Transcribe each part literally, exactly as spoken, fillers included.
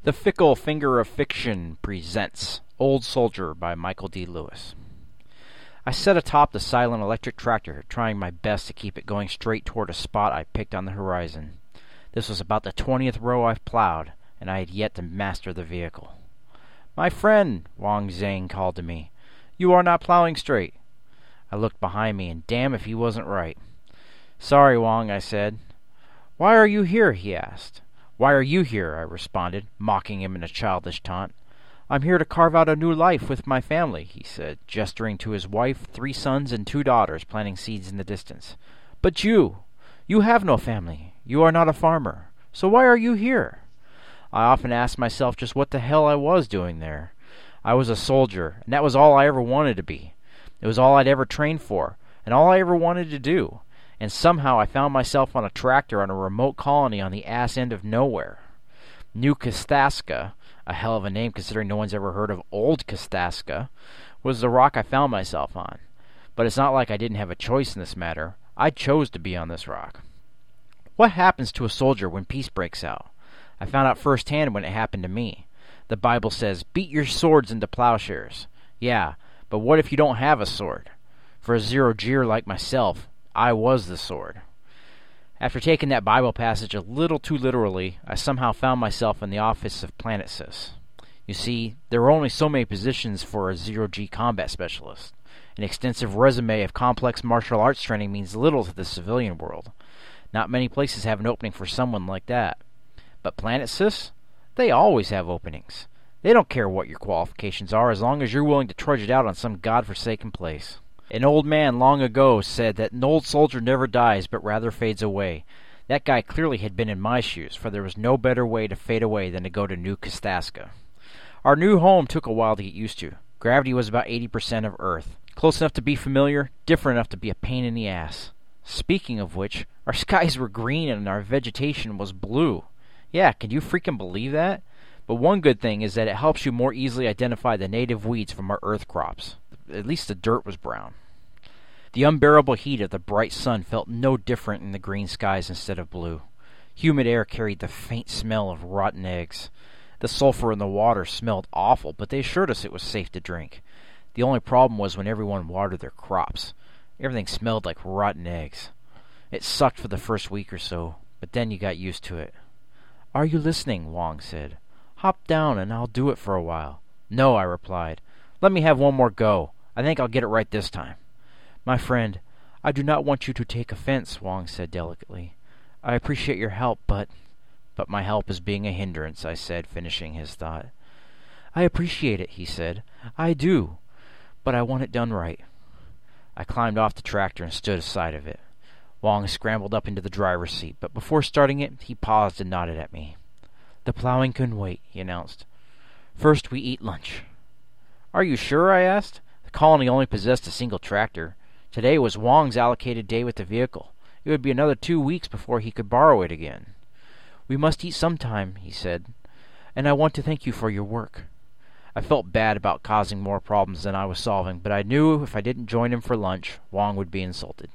The Fickle Finger of Fiction presents Old Soldier by Michael D. Lewis. I sat atop the silent electric tractor, trying my best to keep it going straight toward a spot I picked on the horizon. This was about the twentieth row I've plowed, and I had yet to master the vehicle. "My friend," Wang Zhang called to me, "you are not plowing straight." I looked behind me, and damn if he wasn't right. "Sorry, Wang," I said. "Why are you here?" he asked. "Why are you here?" I responded, mocking him in a childish taunt. "I'm here to carve out a new life with my family," he said, gesturing to his wife, three sons, and two daughters planting seeds in the distance. "But you, you have no family. You are not a farmer. So why are you here?" I often asked myself just what the hell I was doing there. I was a soldier, and that was all I ever wanted to be. It was all I'd ever trained for, and all I ever wanted to do. And somehow I found myself on a tractor on a remote colony on the ass end of nowhere. New Kastaska, a hell of a name considering no one's ever heard of Old Kastaska, was the rock I found myself on. But it's not like I didn't have a choice in this matter. I chose to be on this rock. What happens to a soldier when peace breaks out? I found out firsthand when it happened to me. The Bible says, "Beat your swords into plowshares." Yeah, but what if you don't have a sword? For a zero-G'er like myself, I was the sword. After taking that Bible passage a little too literally, I somehow found myself in the office of PlanetSys. You see, there were only so many positions for a zero-G combat specialist. An extensive resume of complex martial arts training means little to the civilian world. Not many places have an opening for someone like that. But PlanetSys? They always have openings. They don't care what your qualifications are as long as you're willing to trudge it out on some godforsaken place. An old man long ago said that an old soldier never dies but rather fades away. That guy clearly had been in my shoes, for there was no better way to fade away than to go to New Kastaska. Our new home took a while to get used to. Gravity was about eighty percent of Earth. Close enough to be familiar, different enough to be a pain in the ass. Speaking of which, our skies were green and our vegetation was blue. Yeah, can you freaking believe that? But one good thing is that it helps you more easily identify the native weeds from our Earth crops. At least the dirt was brown. The unbearable heat of the bright sun felt no different in the green skies instead of blue. Humid air carried the faint smell of rotten eggs. The sulfur in the water smelled awful, but they assured us it was safe to drink. The only problem was when everyone watered their crops. Everything smelled like rotten eggs. It sucked for the first week or so, but then you got used to it. "Are you listening?" Wang said. "Hop down and I'll do it for a while." "No," I replied. "Let me have one more go. I think I'll get it right this time." "My friend, I do not want you to take offense," Wang said delicately. "I appreciate your help, but—" "But my help is being a hindrance," I said, finishing his thought. "I appreciate it," he said. "I do. But I want it done right." I climbed off the tractor and stood aside of it. Wang scrambled up into the driver's seat, but before starting it, he paused and nodded at me. "The plowing can wait," he announced. "First we eat lunch." "Are you sure?" I asked. The colony only possessed a single tractor. Today was Wang's allocated day with the vehicle. It would be another two weeks before he could borrow it again. "We must eat sometime," he said, "and I want to thank you for your work." I felt bad about causing more problems than I was solving, but I knew if I didn't join him for lunch, Wang would be insulted.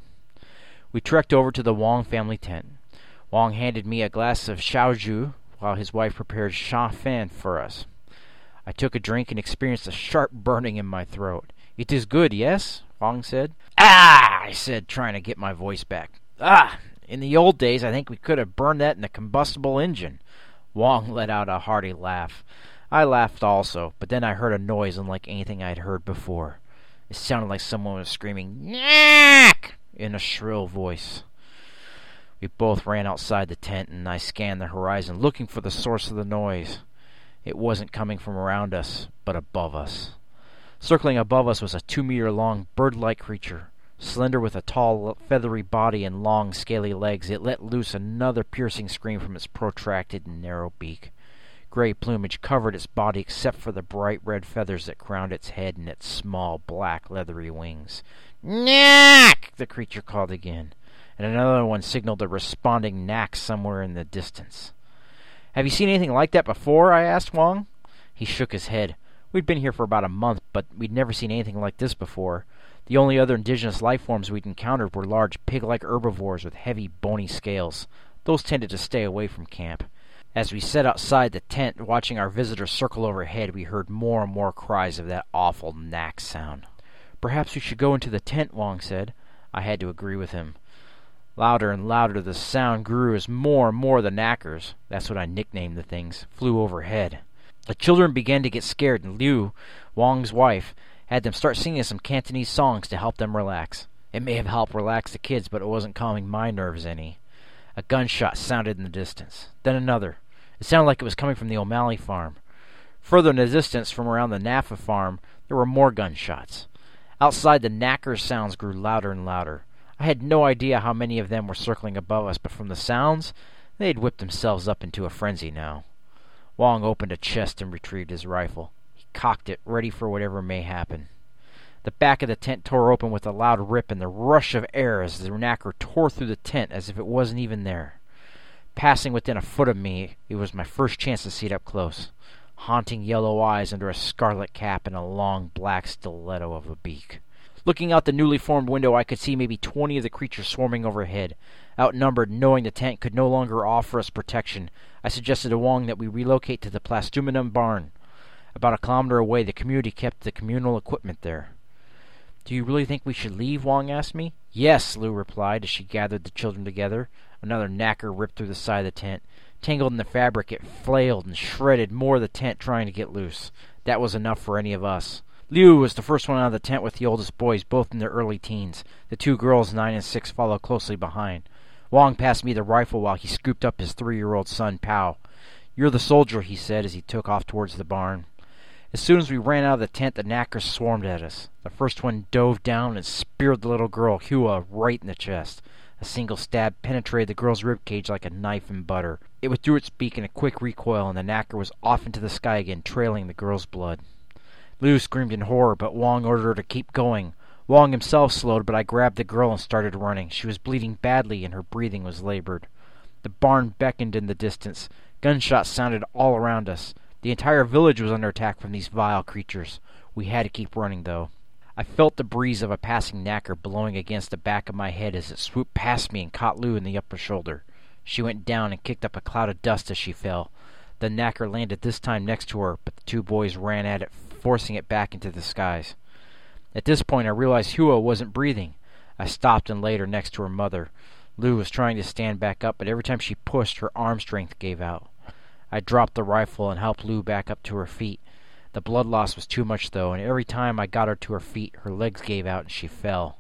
We trekked over to the Wang family tent. Wang handed me a glass of xiaoju while his wife prepared sha fan for us. I took a drink and experienced a sharp burning in my throat. "It is good, yes?" Wang said. "Ah!" I said, trying to get my voice back. "Ah! In the old days, I think we could have burned that in a combustible engine." Wang let out a hearty laugh. I laughed also, but then I heard a noise unlike anything I had heard before. It sounded like someone was screaming, "Knack!" in a shrill voice. We both ran outside the tent, and I scanned the horizon, looking for the source of the noise. It wasn't coming from around us, but above us. Circling above us was a two-meter-long, bird-like creature. Slender with a tall, feathery body and long, scaly legs, it let loose another piercing scream from its protracted and narrow beak. Gray plumage covered its body except for the bright red feathers that crowned its head and its small, black, leathery wings. "Knack!" the creature called again, and another one signaled a responding knack somewhere in the distance. "Have you seen anything like that before?" I asked Wang. He shook his head. We'd been here for about a month, but we'd never seen anything like this before. The only other indigenous life forms we'd encountered were large pig-like herbivores with heavy, bony scales. Those tended to stay away from camp. As we sat outside the tent, watching our visitor circle overhead, we heard more and more cries of that awful knack sound. "Perhaps we should go into the tent," Wong said. I had to agree with him. Louder and louder the sound grew as more and more of the knackers, that's what I nicknamed the things, flew overhead. The children began to get scared, and Liu, Wong's wife, had them start singing some Cantonese songs to help them relax. It may have helped relax the kids, but it wasn't calming my nerves any. A gunshot sounded in the distance. Then another. It sounded like it was coming from the O'Malley farm. Further in the distance, from around the Naffa farm, there were more gunshots. Outside, the knackers' sounds grew louder and louder. I had no idea how many of them were circling above us, but from the sounds, they had whipped themselves up into a frenzy now. Wong opened a chest and retrieved his rifle. He cocked it, ready for whatever may happen. The back of the tent tore open with a loud rip and the rush of air as the knacker tore through the tent as if it wasn't even there. Passing within a foot of me, it was my first chance to see it up close. Haunting yellow eyes under a scarlet cap and a long black stiletto of a beak. Looking out the newly formed window, I could see maybe twenty of the creatures swarming overhead. Outnumbered, knowing the tent could no longer offer us protection, I suggested to Wong that we relocate to the Plastuminum barn. About a kilometer away, the community kept the communal equipment there. "Do you really think we should leave?" Wong asked me. "Yes," Lou replied as she gathered the children together. Another knacker ripped through the side of the tent. Tangled in the fabric, it flailed and shredded more of the tent trying to get loose. That was enough for any of us. Liu was the first one out of the tent with the oldest boys, both in their early teens. The two girls, nine and six, followed closely behind. Wong passed me the rifle while he scooped up his three-year-old son, Pao. "You're the soldier," he said as he took off towards the barn. As soon as we ran out of the tent, the knackers swarmed at us. The first one dove down and speared the little girl, Hua, right in the chest. A single stab penetrated the girl's ribcage like a knife in butter. It withdrew its beak in a quick recoil, and the knacker was off into the sky again, trailing the girl's blood. Liu screamed in horror, but Wong ordered her to keep going. Wong himself slowed, but I grabbed the girl and started running. She was bleeding badly, and her breathing was labored. The barn beckoned in the distance. Gunshots sounded all around us. The entire village was under attack from these vile creatures. We had to keep running, though. I felt the breeze of a passing knacker blowing against the back of my head as it swooped past me and caught Liu in the upper shoulder. She went down and kicked up a cloud of dust as she fell. The knacker landed this time next to her, but the two boys ran at it, forcing it back into the skies. At this point, I realized Hua wasn't breathing. I stopped and laid her next to her mother. Liu was trying to stand back up, but every time she pushed, her arm strength gave out. I dropped the rifle and helped Liu back up to her feet. The blood loss was too much, though, and every time I got her to her feet, her legs gave out and she fell.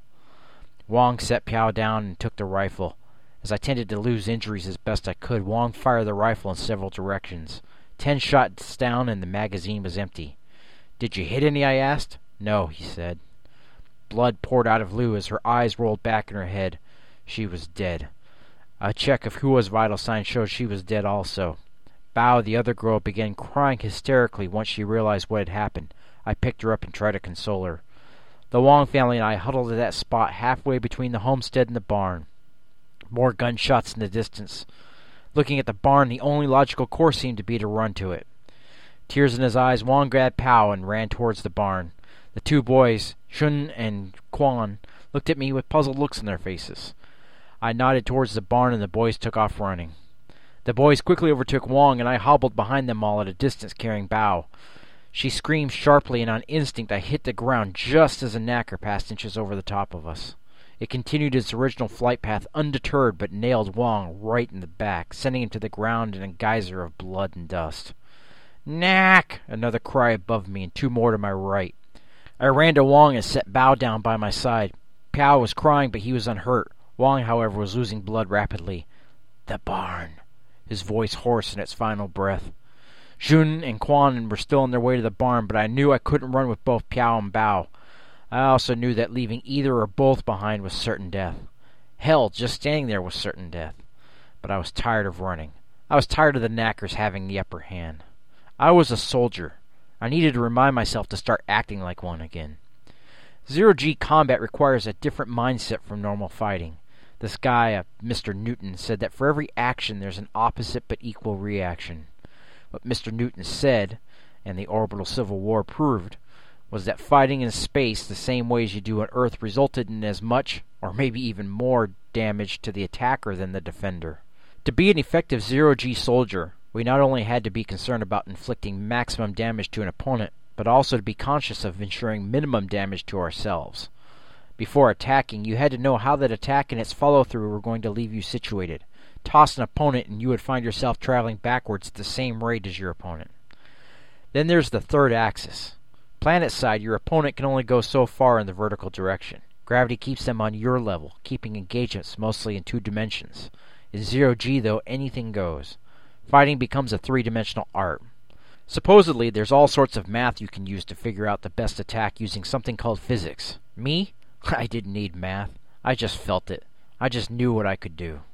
Wong set Piao down and took the rifle. As I tended to Liu's injuries as best I could, Wong fired the rifle in several directions. Ten shots down and the magazine was empty. "Did you hit any?" I asked. "No," he said. Blood poured out of Liu as her eyes rolled back in her head. She was dead. A check of Hua's vital signs showed she was dead also. Bao, the other girl, began crying hysterically once she realized what had happened. I picked her up and tried to console her. The Wong family and I huddled at that spot halfway between the homestead and the barn. More gunshots in the distance. Looking at the barn, the only logical course seemed to be to run to it. Tears in his eyes, Wong grabbed Pao and ran towards the barn. The two boys, Shun and Quan, looked at me with puzzled looks on their faces. I nodded towards the barn and the boys took off running. The boys quickly overtook Wong, and I hobbled behind them all at a distance carrying Bao. She screamed sharply, and on instinct I hit the ground just as a knacker passed inches over the top of us. It continued its original flight path undeterred, but nailed Wong right in the back, sending him to the ground in a geyser of blood and dust. "Knack!" Another cry above me, and two more to my right. I ran to Wong and set Bao down by my side. Piao was crying, but he was unhurt. Wong, however, was losing blood rapidly. "The barn," his voice hoarse in its final breath. Jun and Quan were still on their way to the barn, but I knew I couldn't run with both Piao and Bao. I also knew that leaving either or both behind was certain death. Hell, just standing there was certain death. But I was tired of running. I was tired of the knackers having the upper hand. I was a soldier. I needed to remind myself to start acting like one again. Zero-G combat requires a different mindset from normal fighting. This guy, uh, Mister Newton, said that for every action there's an opposite but equal reaction. What Mister Newton said, and the orbital civil war proved, was that fighting in space the same way as you do on Earth resulted in as much, or maybe even more, damage to the attacker than the defender. To be an effective Zero-G soldier, We not only had to be concerned about inflicting maximum damage to an opponent, but also to be conscious of ensuring minimum damage to ourselves. Before attacking, you had to know how that attack and its follow-through were going to leave you situated. Toss an opponent and you would find yourself traveling backwards at the same rate as your opponent. Then there's the third axis. Planet side, your opponent can only go so far in the vertical direction. Gravity keeps them on your level, keeping engagements mostly in two dimensions. In zero G, though, anything goes. Fighting becomes a three-dimensional art. Supposedly, there's all sorts of math you can use to figure out the best attack using something called physics. Me? I didn't need math. I just felt it. I just knew what I could do.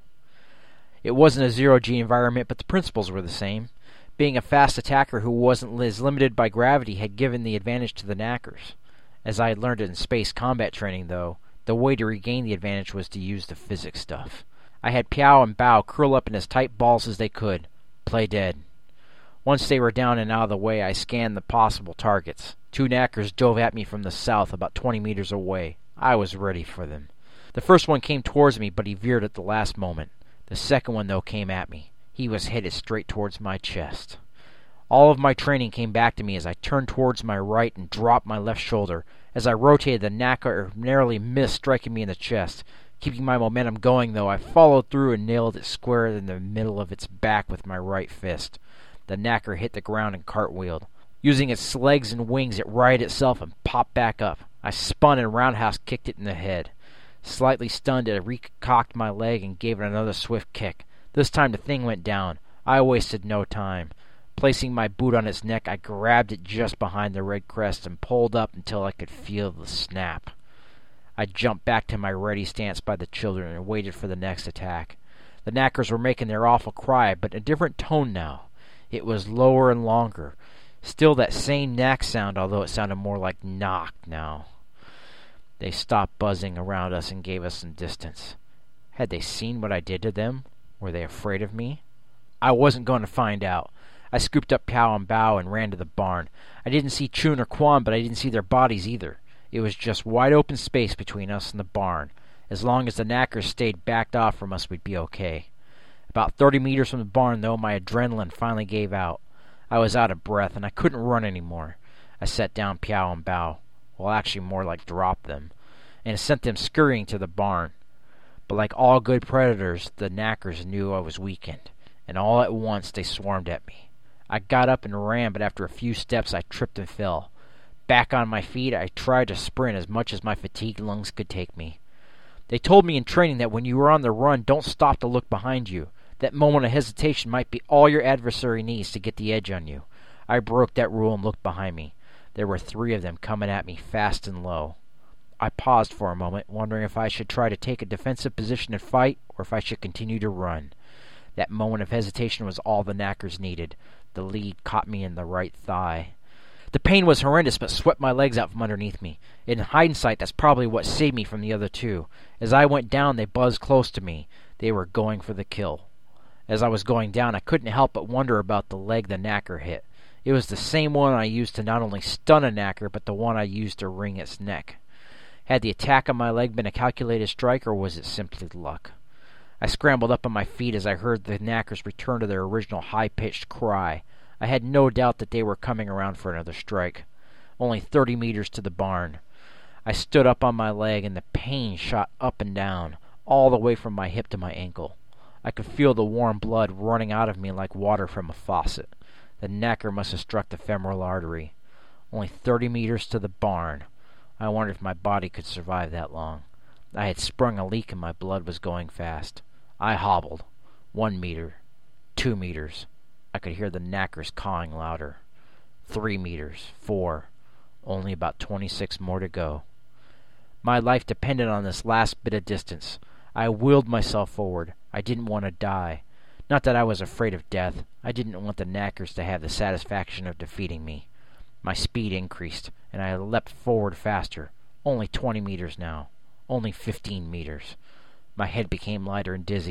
It wasn't a zero G environment, but the principles were the same. Being a fast attacker who wasn't as limited by gravity had given the advantage to the knackers. As I had learned it in space combat training, though, the way to regain the advantage was to use the physics stuff. I had Piao and Bao curl up in as tight balls as they could. Play dead. Once they were down and out of the way, I scanned the possible targets. Two knackers dove at me from the south, about twenty meters away. I was ready for them. The first one came towards me, but he veered at the last moment. The second one, though, came at me. He was headed straight towards my chest. All of my training came back to me as I turned towards my right and dropped my left shoulder. As I rotated, the knacker narrowly missed striking me in the chest. Keeping my momentum going, though, I followed through and nailed it square in the middle of its back with my right fist. The knacker hit the ground and cartwheeled. Using its legs and wings, it righted itself and popped back up. I spun and roundhouse kicked it in the head. Slightly stunned, I recocked my leg and gave it another swift kick. This time the thing went down. I wasted no time. Placing my boot on its neck, I grabbed it just behind the red crest and pulled up until I could feel the snap. I jumped back to my ready stance by the children and waited for the next attack. The knackers were making their awful cry, but in a different tone now. It was lower and longer. Still that same knack sound, although it sounded more like knock now. They stopped buzzing around us and gave us some distance. Had they seen what I did to them? Were they afraid of me? I wasn't going to find out. I scooped up Piao and Bao and ran to the barn. I didn't see Chun or Quan, but I didn't see their bodies either. It was just wide open space between us and the barn. As long as the knackers stayed backed off from us, we'd be okay. About thirty meters from the barn, though, my adrenaline finally gave out. I was out of breath, and I couldn't run anymore. I set down Piao and Bao. Well, actually more like dropped them, and sent them scurrying to the barn. But like all good predators, the knackers knew I was weakened, and all at once they swarmed at me. I got up and ran, but after a few steps I tripped and fell. Back on my feet, I tried to sprint as much as my fatigued lungs could take me. They told me in training that when you are on the run, don't stop to look behind you. That moment of hesitation might be all your adversary needs to get the edge on you. I broke that rule and looked behind me. There were three of them coming at me fast and low. I paused for a moment, wondering if I should try to take a defensive position and fight, or if I should continue to run. That moment of hesitation was all the knackers needed. The lead caught me in the right thigh. The pain was horrendous, but swept my legs out from underneath me. In hindsight, that's probably what saved me from the other two. As I went down, they buzzed close to me. They were going for the kill. As I was going down, I couldn't help but wonder about the leg the knacker hit. It was the same one I used to not only stun a knacker, but the one I used to wring its neck. Had the attack on my leg been a calculated strike, or was it simply luck? I scrambled up on my feet as I heard the knackers return to their original high-pitched cry. I had no doubt that they were coming around for another strike. Only thirty meters to the barn. I stood up on my leg, and the pain shot up and down, all the way from my hip to my ankle. I could feel the warm blood running out of me like water from a faucet. The knacker must have struck the femoral artery. Only thirty meters to the barn. I wondered if my body could survive that long. I had sprung a leak and my blood was going fast. I hobbled. One meter. Two meters. I could hear the knackers cawing louder. Three meters. Four. Only about twenty-six more to go. My life depended on this last bit of distance. I willed myself forward. I didn't want to die. Not that I was afraid of death. I didn't want the knackers to have the satisfaction of defeating me. My speed increased, and I leapt forward faster. Only twenty meters now. Only fifteen meters. My head became lighter and dizzy.